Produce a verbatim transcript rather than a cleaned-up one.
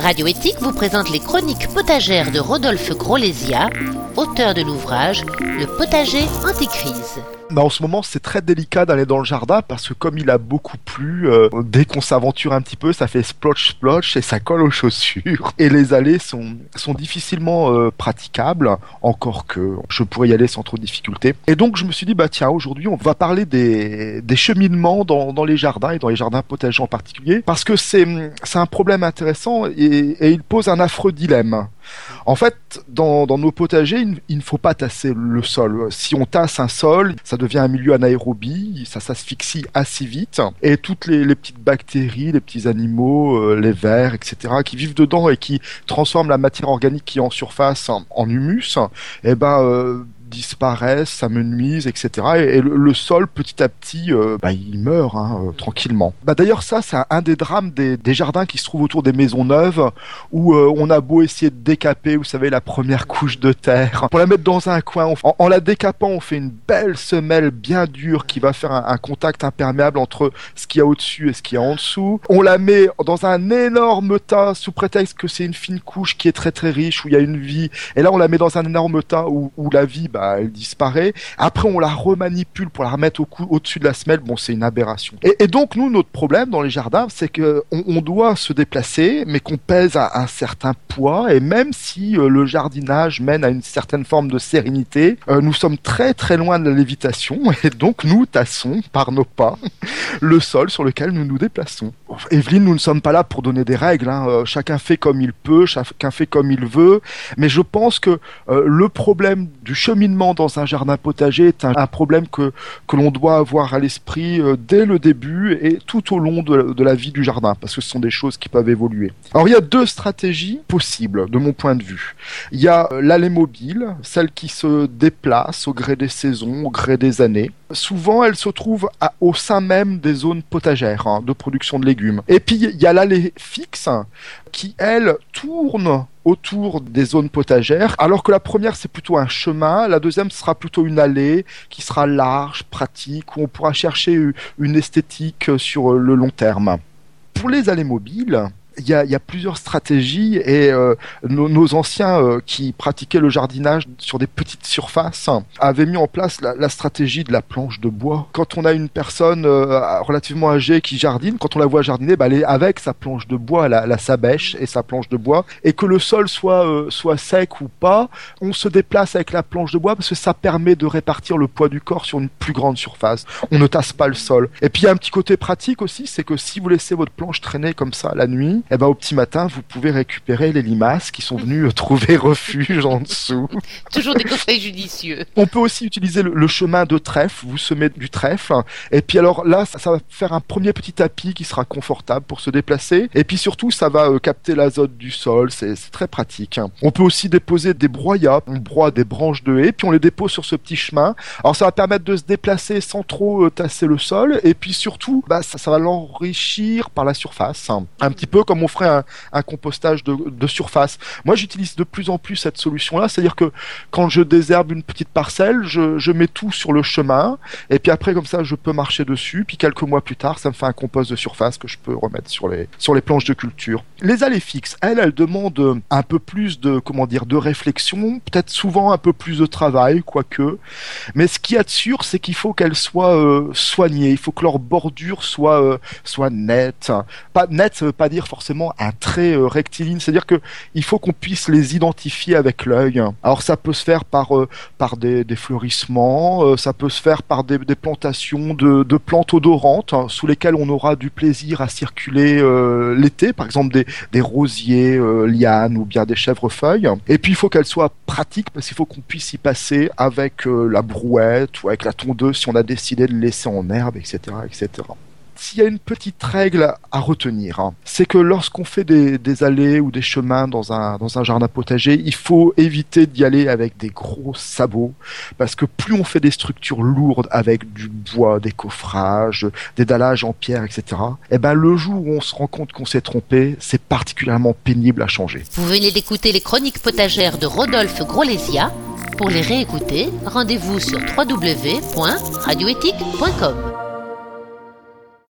Radio Éthique vous présente les chroniques potagères de Rodolphe Grolésia, auteur de l'ouvrage Le potager anti-crise. Bah en ce moment, c'est très délicat d'aller dans le jardin parce que comme il a beaucoup plu, euh, dès qu'on s'aventure un petit peu, ça fait splotch splotch et ça colle aux chaussures. Et les allées sont sont difficilement euh, praticables, encore que je pourrais y aller sans trop de difficulté. Et donc je me suis dit bah tiens, aujourd'hui on va parler des des cheminements dans dans les jardins et dans les jardins potagers en particulier parce que c'est c'est un problème intéressant et, et il pose un affreux dilemme. En fait, dans, dans nos potagers, il, il ne faut pas tasser le sol. Si on tasse un sol, ça devient un milieu anaérobie, ça s'asphyxie assez vite, et toutes les, les petites bactéries, les petits animaux, euh, les vers, et cetera, qui vivent dedans et qui transforment la matière organique qui est en surface en, en humus, eh ben euh, disparaissent, s'amenuisent, et cetera. Et, et le, le sol, petit à petit, euh, bah, il meurt hein, euh, tranquillement. Bah, d'ailleurs, ça, c'est un, un des drames des, des jardins qui se trouvent autour des maisons neuves, où euh, on a beau essayer de décaper, vous savez, la première couche de terre, pour la mettre dans un coin. On, en, en la décapant, on fait une belle semelle bien dure qui va faire un, un contact imperméable entre ce qu'il y a au-dessus et ce qu'il y a en dessous. On la met dans un énorme tas, sous prétexte que c'est une fine couche qui est très très riche, où il y a une vie. Et là, on la met dans un énorme tas où, où la vie, bah, elle disparaît. Après, on la remanipule pour la remettre au cou- au-dessus de la semelle. Bon, c'est une aberration. Et, et donc, nous, notre problème dans les jardins, c'est que on, on doit se déplacer, mais qu'on pèse à un certain poids. Et même si euh, le jardinage mène à une certaine forme de sérénité, euh, nous sommes très très loin de la lévitation. Et donc, nous tassons par nos pas le sol sur lequel nous nous déplaçons. Evelyne, nous ne sommes pas là pour donner des règles. Hein. Euh, chacun fait comme il peut, chacun fait comme il veut. Mais je pense que euh, le problème du cheminement dans un jardin potager est un, un problème que, que l'on doit avoir à l'esprit euh, dès le début et tout au long de, de la vie du jardin, parce que ce sont des choses qui peuvent évoluer. Alors il y a deux stratégies possibles de mon point de vue. Il y a euh, l'allée mobile, celle qui se déplace au gré des saisons, au gré des années. Souvent, elle se trouve à, au sein même des zones potagères hein, de production de légumes. Et puis, il y a l'allée fixe qui, elle, tourne autour des zones potagères, alors que la première, c'est plutôt un chemin, la deuxième sera plutôt une allée qui sera large, pratique, où on pourra chercher une esthétique sur le long terme. Pour les allées mobiles, Il y, a, il y a plusieurs stratégies et euh, nos, nos anciens euh, qui pratiquaient le jardinage sur des petites surfaces avaient mis en place la, la stratégie de la planche de bois. Quand on a une personne euh, relativement âgée qui jardine, quand on la voit jardiner, bah, elle est avec sa planche de bois, elle a, elle a sa bêche et sa planche de bois, et que le sol soit, euh, soit sec ou pas, on se déplace avec la planche de bois parce que ça permet de répartir le poids du corps sur une plus grande surface. On ne tasse pas le sol. Et puis il y a un petit côté pratique aussi, c'est que si vous laissez votre planche traîner comme ça la nuit, eh ben, au petit matin, vous pouvez récupérer les limaces qui sont venues trouver refuge en dessous. Toujours des conseils judicieux. On peut aussi utiliser le, le chemin de trèfle. Vous semez du trèfle. Et puis alors là, ça, ça va faire un premier petit tapis qui sera confortable pour se déplacer. Et puis surtout, ça va euh, capter l'azote du sol. C'est, c'est très pratique. On peut aussi déposer des broyats. On broie des branches de haies, puis on les dépose sur ce petit chemin. Alors ça va permettre de se déplacer sans trop euh, tasser le sol. Et puis surtout, bah, ça, ça va l'enrichir par la surface. Un petit peu comme on ferait un, un compostage de, de surface. Moi, j'utilise de plus en plus cette solution-là, c'est-à-dire que quand je désherbe une petite parcelle, je, je mets tout sur le chemin, et puis après, comme ça, je peux marcher dessus, puis quelques mois plus tard, ça me fait un compost de surface que je peux remettre sur les, sur les planches de culture. Les allées fixes, elles, elles demandent un peu plus de, comment dire, de réflexion, peut-être souvent un peu plus de travail, quoique, mais ce qu'il y a de sûr, c'est qu'il faut qu'elles soient euh, soignées, il faut que leur bordure soit, euh, soit nette. Pas nette, ça veut pas dire forcément un trait euh, rectiligne, c'est-à-dire que il faut qu'on puisse les identifier avec l'œil. Alors ça peut se faire par euh, par des, des fleurissements, euh, ça peut se faire par des, des plantations de, de plantes odorantes hein, sous lesquelles on aura du plaisir à circuler euh, l'été, par exemple des, des rosiers, euh, lianes ou bien des chèvrefeuilles. Et puis il faut qu'elles soient pratiques parce qu'il faut qu'on puisse y passer avec euh, la brouette ou avec la tondeuse si on a décidé de le laisser en herbe, et cetera, et cetera. S'il y a une petite règle à retenir, hein, c'est que lorsqu'on fait des, des allées ou des chemins dans un, dans un jardin potager, il faut éviter d'y aller avec des gros sabots, parce que plus on fait des structures lourdes avec du bois, des coffrages, des dallages en pierre, et cetera, eh ben le jour où on se rend compte qu'on s'est trompé, c'est particulièrement pénible à changer. Vous venez d'écouter les chroniques potagères de Rodolphe Grolésia. Pour les réécouter, rendez-vous sur w w w point radio éthique point com.